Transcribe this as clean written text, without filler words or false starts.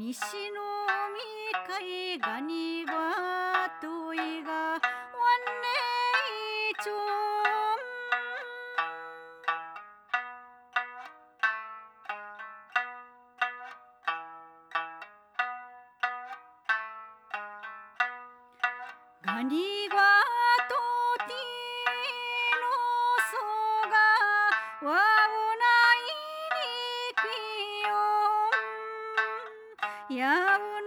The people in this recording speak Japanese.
西のみかいがにがといがわんねいちょんがにがとてのそがわうないにくよんやう